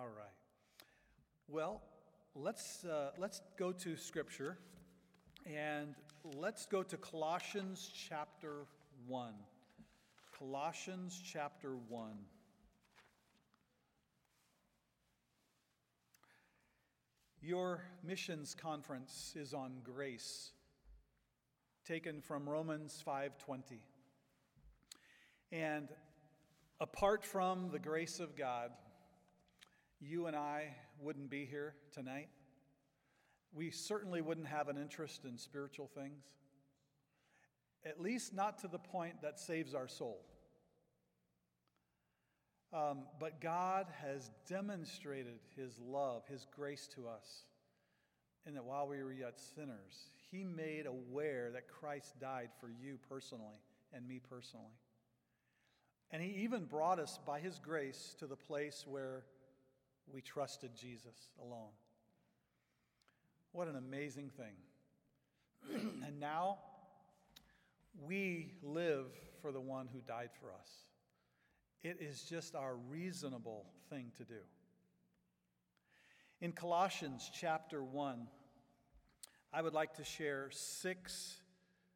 All right. Well, let's go to Scripture, and let's go to Colossians chapter 1. Colossians chapter 1. Your missions conference is on grace, taken from Romans 5:20. And apart from the grace of God, you and I wouldn't be here tonight. We certainly wouldn't have an interest in spiritual things, at least not to the point that saves our soul. But God has demonstrated His love, His grace to us, in that while we were yet sinners, He made aware that Christ died for you personally and me personally. And He even brought us by His grace to the place where we trusted Jesus alone. What an amazing thing. And now we live for the one who died for us. It is just our reasonable thing to do. In Colossians chapter 1, I would like to share six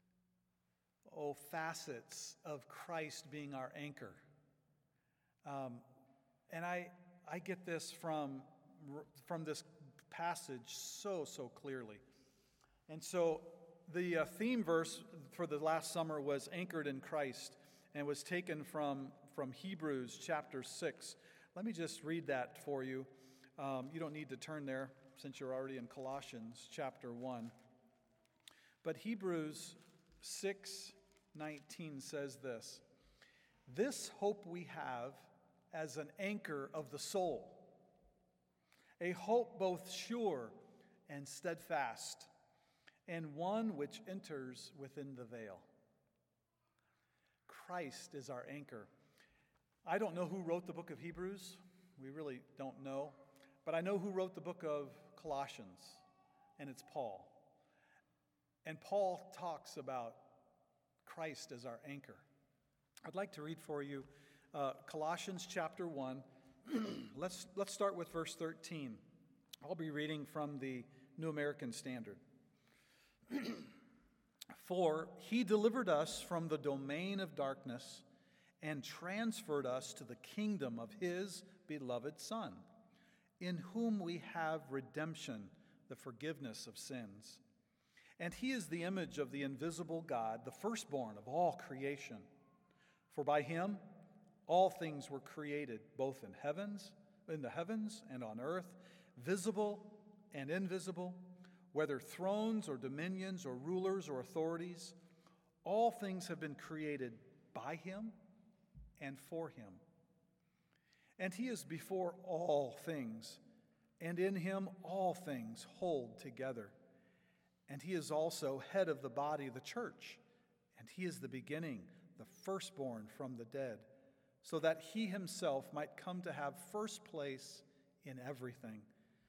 facets of Christ being our anchor. And I get this from this passage so clearly. And so the theme verse for the last summer was anchored in Christ, and was taken from Hebrews chapter 6. Let me just read that for you. You don't need to turn there since you're already in Colossians chapter 1. But Hebrews 6:19 says this: "This hope we have as an anchor of the soul, a hope both sure and steadfast, and one which enters within the veil." Christ is our anchor. I don't know who wrote the book of Hebrews. We really don't know. But I know who wrote the book of Colossians, and it's Paul. And Paul talks about Christ as our anchor. I'd like to read for you Colossians chapter 1. Let's start with verse 13. I'll be reading from the New American Standard. "For he delivered us from the domain of darkness and transferred us to the kingdom of his beloved Son, in whom we have redemption, the forgiveness of sins. And he is the image of the invisible God, the firstborn of all creation. For by him all things were created, both in the heavens and on earth, visible and invisible, whether thrones or dominions or rulers or authorities. All things have been created by him and for him. And he is before all things, and in him all things hold together. And he is also head of the body, the church, and he is the beginning, the firstborn from the dead, so that he himself might come to have first place in everything.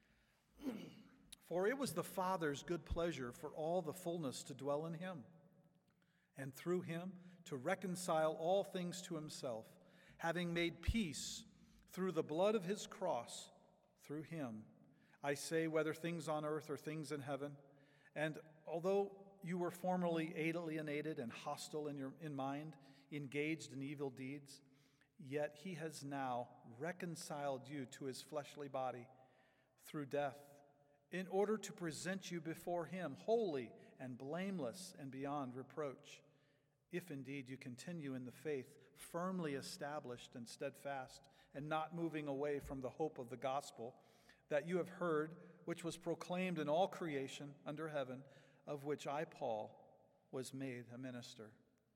For it was the Father's good pleasure for all the fullness to dwell in him, and through him to reconcile all things to himself, having made peace through the blood of his cross. Through him, I say, whether things on earth or things in heaven. And although you were formerly alienated and hostile in mind, engaged in evil deeds, yet he has now reconciled you to his fleshly body through death, in order to present you before him holy and blameless and beyond reproach, if indeed you continue in the faith, firmly established and steadfast, and not moving away from the hope of the gospel that you have heard, which was proclaimed in all creation under heaven, of which I, Paul, was made a minister."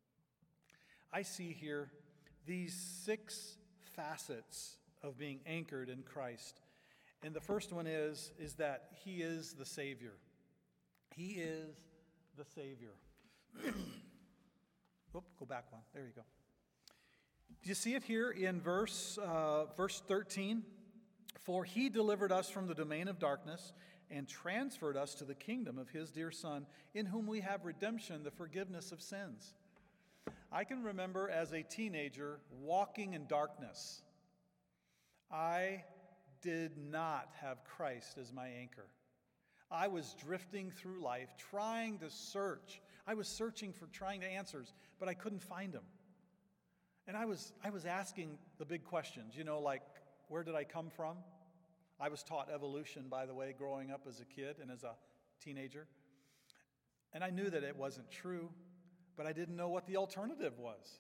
I see here these six facets of being anchored in Christ. And the first one is that he is the Savior. He is the Savior. Go back one. There you go. Do you see it here in verse 13? "For he delivered us from the domain of darkness and transferred us to the kingdom of his dear Son, in whom we have redemption, the forgiveness of sins." I can remember as a teenager walking in darkness. I did not have Christ as my anchor. I was drifting through life trying to search. I was searching for trying to answers, but I couldn't find them. And I was asking the big questions, like, where did I come from? I was taught evolution, by the way, growing up as a kid and as a teenager. And I knew that it wasn't true, but I didn't know what the alternative was.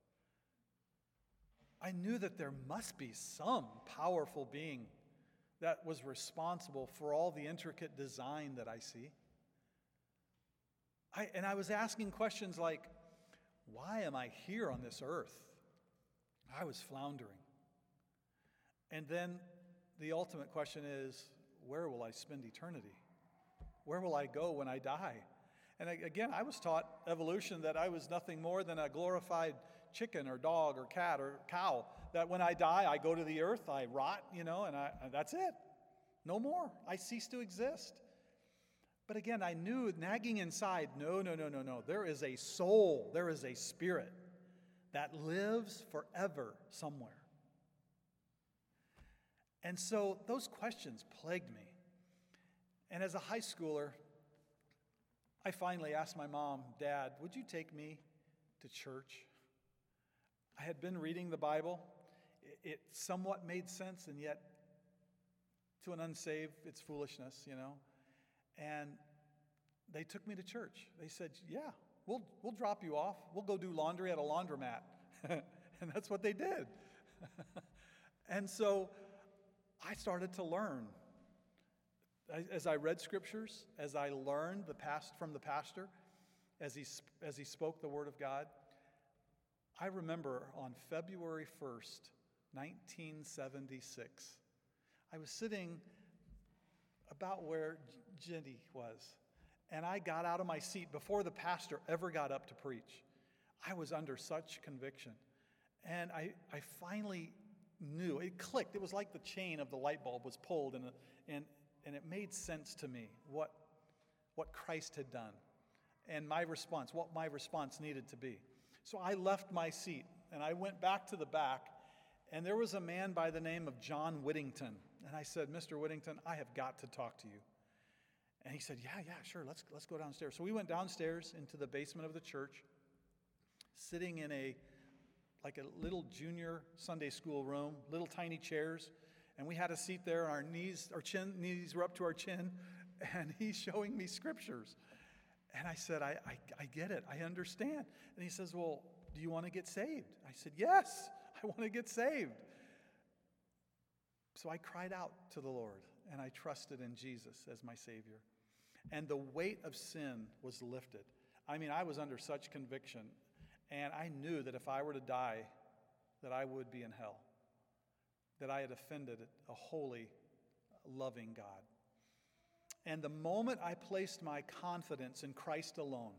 I knew that there must be some powerful being that was responsible for all the intricate design that I see. I was asking questions like, why am I here on this earth? I was floundering. And then the ultimate question is, where will I spend eternity? Where will I go when I die? And again, I was taught evolution, that I was nothing more than a glorified chicken or dog or cat or cow, that when I die, I go to the earth, I rot, and that's it. No more. I cease to exist. But again, I knew nagging inside, no. There is a soul, there is a spirit that lives forever somewhere. And so those questions plagued me. And as a high schooler, I finally asked my mom, Dad, would you take me to church? I had been reading the Bible. It somewhat made sense, and yet to an unsaved, it's foolishness, And they took me to church. They said, yeah, we'll drop you off. We'll go do laundry at a laundromat. And that's what they did. And so I started to learn. As I read scriptures, as I learned from the pastor, as he spoke the word of God, I remember on February 1st, 1976, I was sitting about where Jenny was, and I got out of my seat before the pastor ever got up to preach. I was under such conviction, and I finally knew. It clicked. It was like the chain of the light bulb was pulled, and it made sense to me what Christ had done, and what my response needed to be. So I left my seat, and I went back to the back, and there was a man by the name of John Whittington. And I said, Mr. Whittington, I have got to talk to you. And he said, yeah, sure, let's go downstairs. So we went downstairs into the basement of the church, sitting in a little junior Sunday school room, little tiny chairs, and we had a seat there, and our knees were up to our chin, and he's showing me scriptures. And I said, I get it, I understand. And he says, well, do you want to get saved? I said, yes, I want to get saved. So I cried out to the Lord, and I trusted in Jesus as my Savior. And the weight of sin was lifted. I mean, I was under such conviction, and I knew that if I were to die, that I would be in hell, that I had offended a holy, loving God. And the moment I placed my confidence in Christ alone,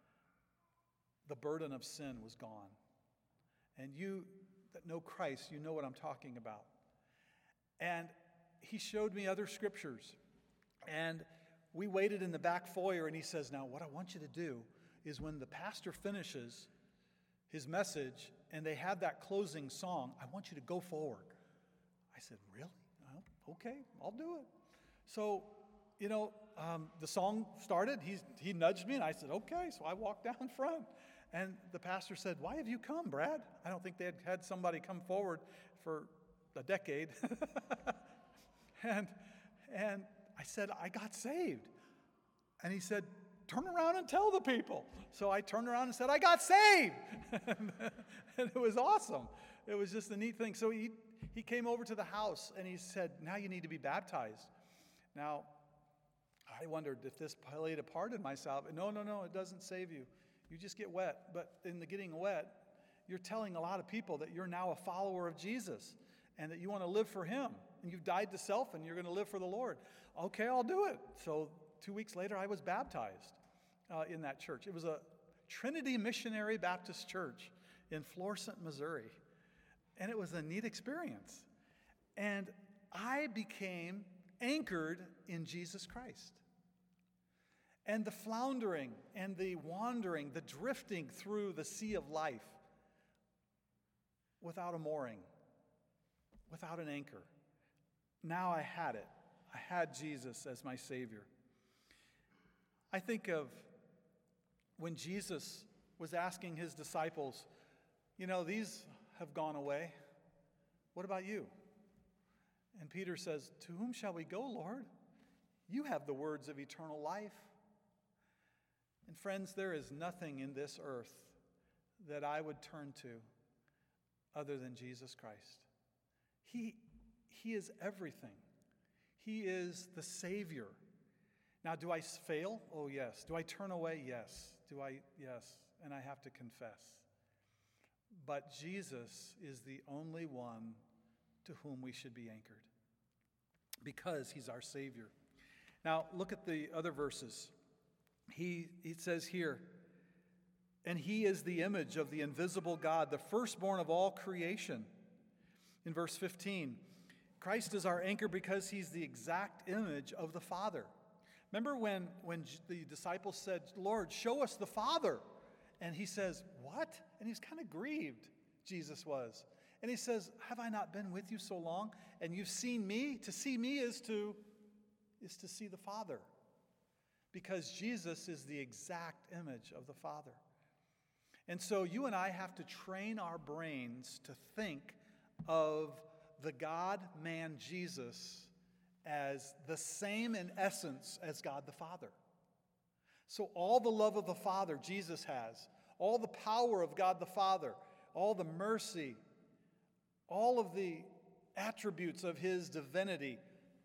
the burden of sin was gone. And you that know Christ, you know what I'm talking about. And he showed me other scriptures. And we waited in the back foyer, and he says, now what I want you to do is when the pastor finishes his message and they have that closing song, I want you to go forward. I said, really? Oh, okay, I'll do it. So, the song started. He nudged me, and I said, okay. So I walked down front. And the pastor said, why have you come, Brad? I don't think they had somebody come forward for a decade. and I said, I got saved. And he said, turn around and tell the people. So I turned around and said, I got saved. And it was awesome. It was just a neat thing. So he came over to the house, and he said, now you need to be baptized. Now, I wondered if this played a part in my salvation. No, it doesn't save you. You just get wet. But in the getting wet, you're telling a lot of people that you're now a follower of Jesus and that you want to live for him. And you've died to self, and you're going to live for the Lord. Okay, I'll do it. So 2 weeks later, I was baptized in that church. It was a Trinity Missionary Baptist Church in Florissant, Missouri. And it was a neat experience. And I became anchored in Jesus Christ. And the floundering and the wandering, the drifting through the sea of life without a mooring, without an anchor, now I had it. I had Jesus as my Savior. I think of when Jesus was asking his disciples, these have gone away. What about you? And Peter says, to whom shall we go, Lord? You have the words of eternal life. And friends, there is nothing in this earth that I would turn to other than Jesus Christ. He is everything. He is the Savior. Now, do I fail? Oh, yes. Do I turn away? Yes. Yes. And I have to confess. But Jesus is the only one to whom we should be anchored because he's our Savior. Now, look at the other verses. He says here, and he is the image of the invisible God, the firstborn of all creation. In verse 15, Christ is our anchor because he's the exact image of the Father. Remember when the disciples said, Lord, show us the Father. And he says, what? And he's kind of grieved, Jesus was. And he says, have I not been with you so long? And you've seen me? To see me is to see the Father. Because Jesus is the exact image of the Father. And so you and I have to train our brains to think of the God-man Jesus as the same in essence as God the Father. So all the love of the Father Jesus has, all the power of God the Father, all the mercy, all of the attributes of his divinity,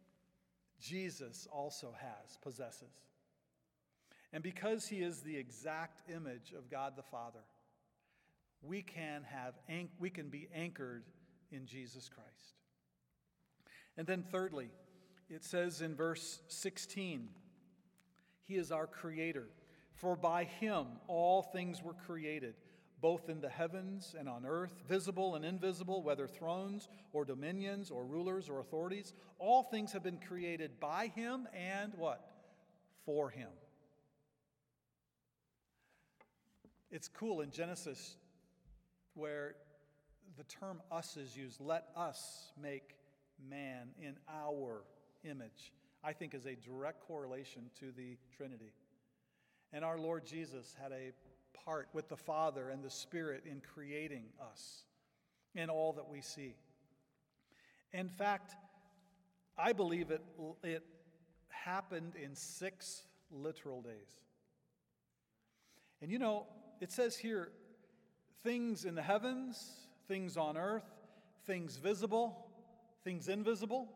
Jesus also possesses. And because he is the exact image of God the Father, we can be anchored in Jesus Christ. And then thirdly, it says in verse 16, he is our creator. For by him all things were created, both in the heavens and on earth, visible and invisible, whether thrones or dominions or rulers or authorities. All things have been created by him and what? For him. It's cool in Genesis where the term us is used. Let us make man in our image. I think is a direct correlation to the Trinity. And our Lord Jesus had a part with the Father and the Spirit in creating us and all that we see. In fact, I believe it happened in 6 literal days. And it says here, things in the heavens, things on earth, things visible, things invisible,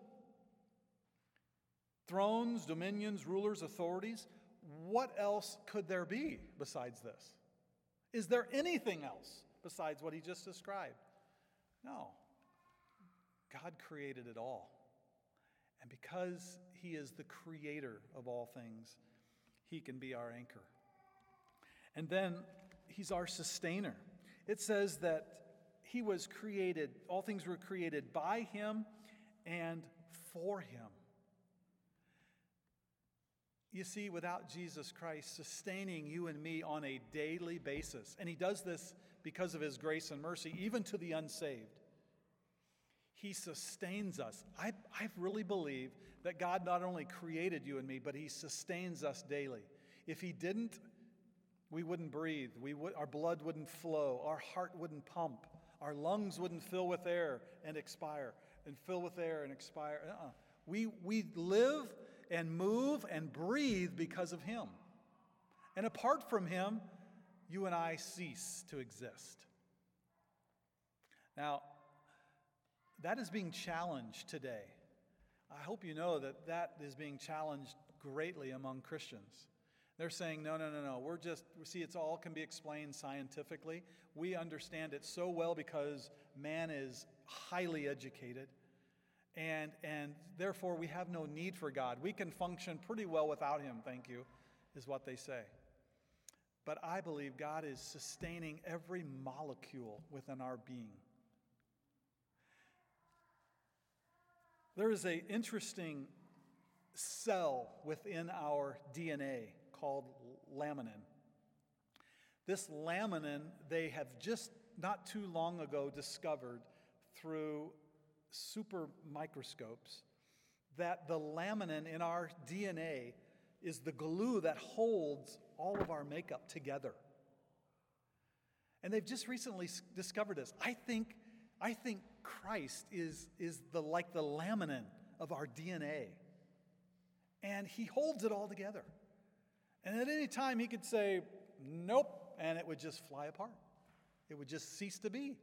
thrones, dominions, rulers, authorities. What else could there be besides this? Is there anything else besides what he just described? No. God created it all. And because he is the creator of all things, he can be our anchor. And then he's our sustainer. It says that he was created, all things were created by him and for him. You see, without Jesus Christ sustaining you and me on a daily basis, and he does this because of his grace and mercy, even to the unsaved, he sustains us. I really believe that God not only created you and me, but he sustains us daily. If he didn't, we wouldn't breathe. Our blood wouldn't flow. Our heart wouldn't pump. Our lungs wouldn't fill with air and expire, and fill with air and expire. We live and move and breathe because of him. And apart from him, you and I cease to exist. Now, that is being challenged today. I hope you know that is being challenged greatly among Christians. They're saying, no. It all can be explained scientifically. We understand it so well because man is highly educated. And therefore, we have no need for God. We can function pretty well without him, thank you, is what they say. But I believe God is sustaining every molecule within our being. There is an interesting cell within our DNA called laminin. This laminin, they have just not too long ago discovered through super microscopes that the laminin in our DNA is the glue that holds all of our makeup together. And they've just recently discovered this. I think Christ is like the laminin of our DNA. And he holds it all together. And at any time he could say, nope, and it would just fly apart. It would just cease to be.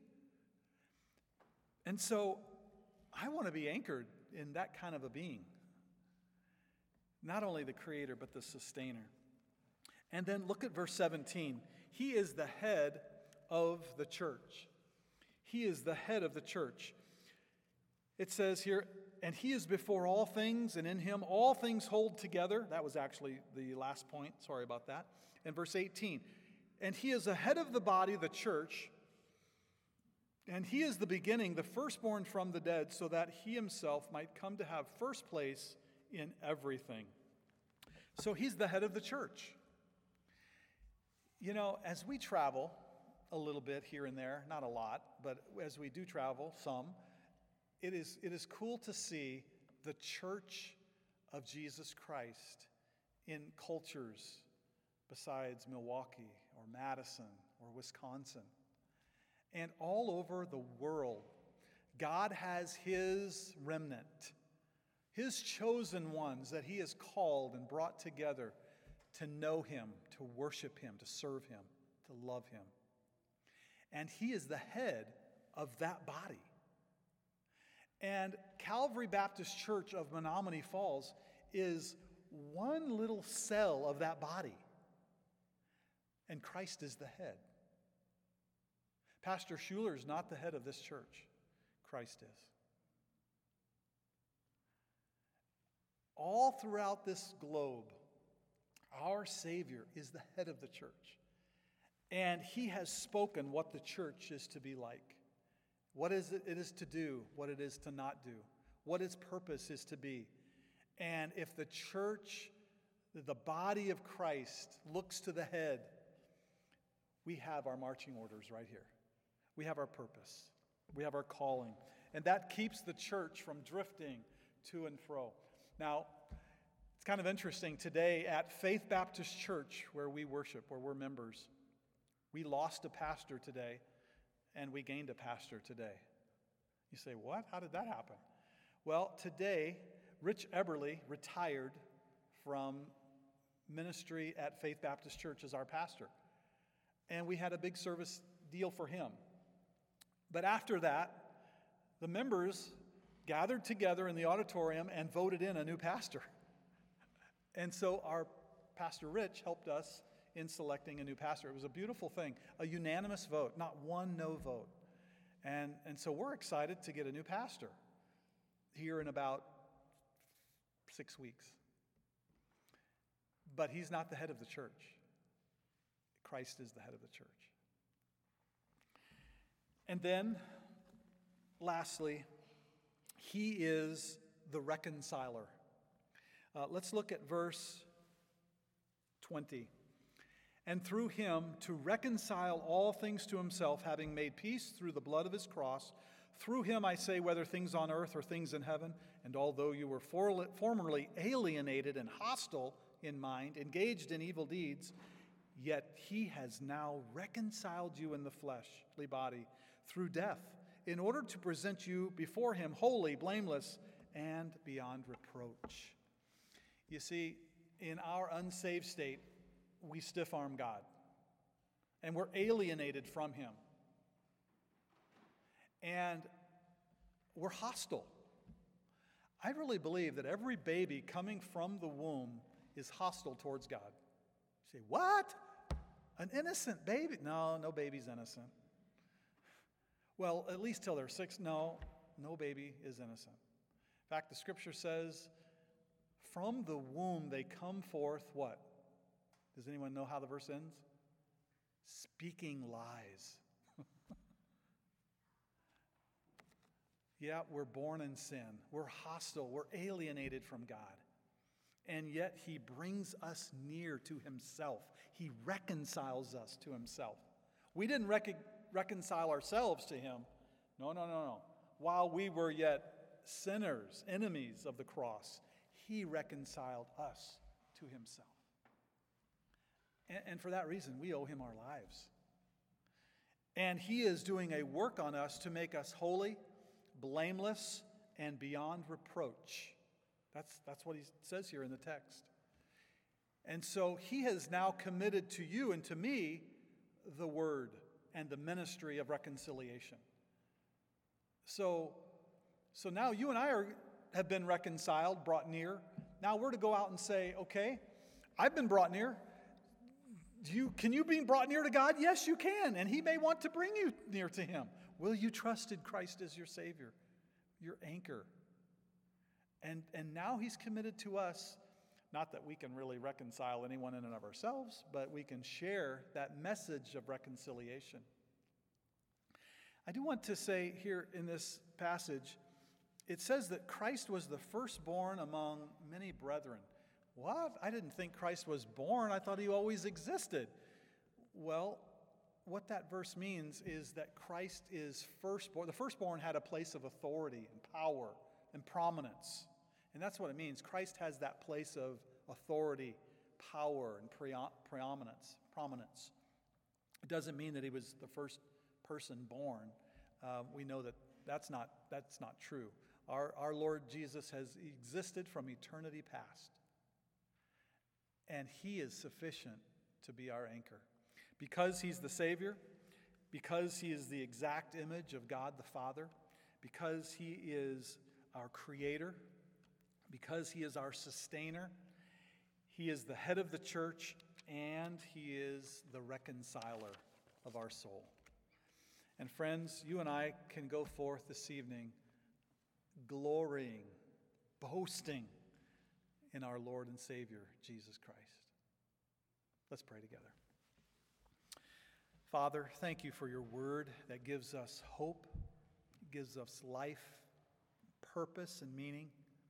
And so I want to be anchored in that kind of a being. Not only the creator, but the sustainer. And then look at verse 17. He is the head of the church. He is the head of the church. It says here, and he is before all things, and in him all things hold together. That was actually the last point. Sorry about that. And verse 18. And he is the head of the body, the church, and he is the beginning, the firstborn from the dead, so that he himself might come to have first place in everything. So he's the head of the church. You know, as we travel a little bit here and there, not a lot, but as we do travel, some, it is cool to see the church of Jesus Christ in cultures besides Milwaukee or Madison or Wisconsin. And all over the world, God has his remnant, his chosen ones that he has called and brought together to know him, to worship him, to serve him, to love him. And he is the head of that body. And Calvary Baptist Church of Menominee Falls is one little cell of that body. And Christ is the head. Pastor Schuler is not the head of this church. Christ is. All throughout this globe, our Savior is the head of the church. And he has spoken what the church is to be like. What is it is to do, what it is to not do, what its purpose is to be. And if the church, the body of Christ, looks to the head, we have our marching orders right here. We have our purpose. We have our calling. And that keeps the church from drifting to and fro. Now, it's kind of interesting. Today at Faith Baptist Church, where we worship, where we're members, we lost a pastor today, and we gained a pastor today. You say, what? How did that happen? Well, today, Rich Eberly retired from ministry at Faith Baptist Church as our pastor. And we had a big service deal for him. But after that, the members gathered together in the auditorium and voted in a new pastor. And so our Pastor Rich helped us in selecting a new pastor. It was a beautiful thing, a unanimous vote, not one no vote. And so we're excited to get a new pastor here in about 6 weeks. But he's not the head of the church. Christ is the head of the church. And then, lastly, he is the reconciler. Let's look at verse 20. And through him to reconcile all things to himself, having made peace through the blood of his cross. Through him, I say, whether things on earth or things in heaven, and although you were formerly alienated and hostile in mind, engaged in evil deeds, yet he has now reconciled you in the fleshly body through death, in order to present you before him holy, blameless, and beyond reproach. You see, in our unsaved state, we stiff-arm God, and we're alienated from him, and we're hostile. I really believe that every baby coming from the womb is hostile towards God. You say, what? An innocent baby? No baby's innocent. Well, at least till they're 6, no baby is innocent. In fact, the scripture says, from the womb they come forth what? Does anyone know how the verse ends? Speaking lies. Yeah, we're born in sin. We're hostile. We're alienated from God. And yet he brings us near to himself. He reconciles us to himself. We didn't reconcile ourselves to him. No. While we were yet sinners, enemies of the cross, he reconciled us to himself. And for that reason, we owe him our lives. And he is doing a work on us to make us holy, blameless, and beyond reproach. That's what he says here in the text. And so he has now committed to you and to me the word and the ministry of reconciliation. So now you and I have been reconciled, brought near. Now we're to go out and say, okay, I've been brought near. Can you be brought near to God? Yes, you can. And he may want to bring you near to him. Will you trust in Christ as your Savior, your anchor? And now he's committed to us, not that we can really reconcile anyone in and of ourselves, but we can share that message of reconciliation. I do want to say here in this passage, it says that Christ was the firstborn among many brethren. What? I didn't think Christ was born. I thought he always existed. Well, what that verse means is that Christ is firstborn. The firstborn had a place of authority and power and prominence. And that's what it means. Christ has that place of authority, power, and prominence. It doesn't mean that he was the first person born. We know that that's not true. Our Lord Jesus has existed from eternity past. And he is sufficient to be our anchor. Because he's the Savior, because he is the exact image of God the Father, because he is our Creator, because he is our sustainer, he is the head of the church, and he is the reconciler of our soul. And friends, you and I can go forth this evening glorying, boasting in our Lord and Savior, Jesus Christ. Let's pray together. Father, thank you for your word that gives us hope, gives us life, purpose, and meaning.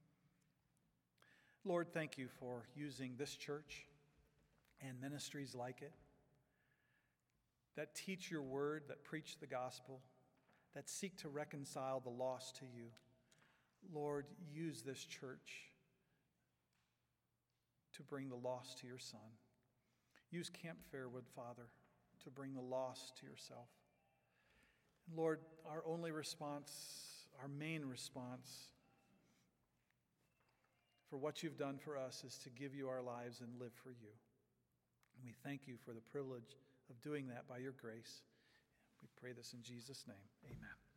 Lord, thank you for using this church and ministries like it that teach your word, that preach the gospel, that seek to reconcile the lost to you. Lord, use this church to bring the lost to your Son. Use Camp Fairwood, Father, to bring the lost to yourself. And Lord, our only response, our main response for what you've done for us is to give you our lives and live for you. And we thank you for the privilege of doing that by your grace. We pray this in Jesus' name. Amen.